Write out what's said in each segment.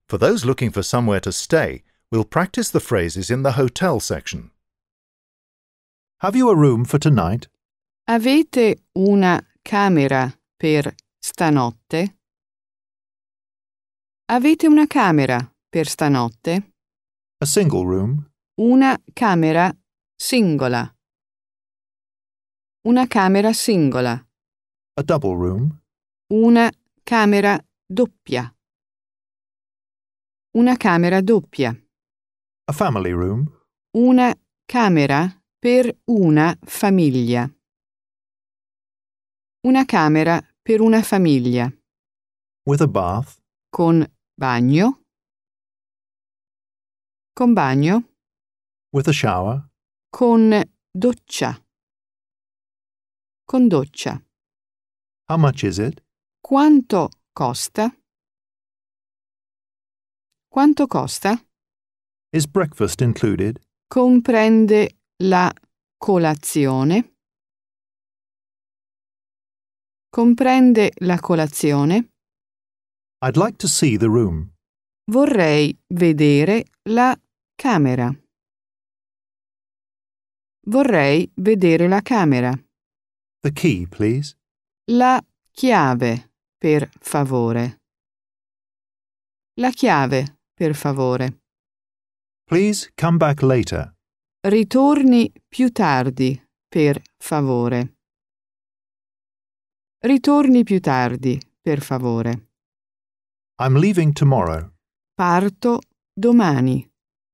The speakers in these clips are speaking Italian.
For those looking for somewhere to stay, we'll practice the phrases in the hotel section. Have you a room for tonight? Avete una camera per stanotte? Avete una camera per stanotte? A single room? Una camera singola. Una camera singola. A double room? Una camera doppia. Una camera doppia. A family room? Una camera per una famiglia. Una camera per una famiglia. With a bath? Con bagno. Con bagno. With a shower? Con doccia. Con doccia. How much is it? Quanto costa? Quanto costa? Is breakfast included? Comprende la colazione? Comprende la colazione? I'd like to see the room. Vorrei vedere la camera. Vorrei vedere la camera. The key, please. La chiave, per favore. La chiave, per favore. Please come back later. Ritorni più tardi, per favore. Ritorni più tardi, per favore. I'm leaving tomorrow. Parto domani.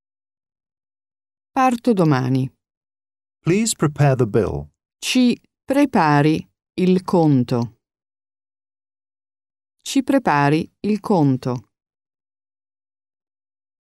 Parto domani. Please prepare the bill. Ci prepari il conto. Ci prepari il conto.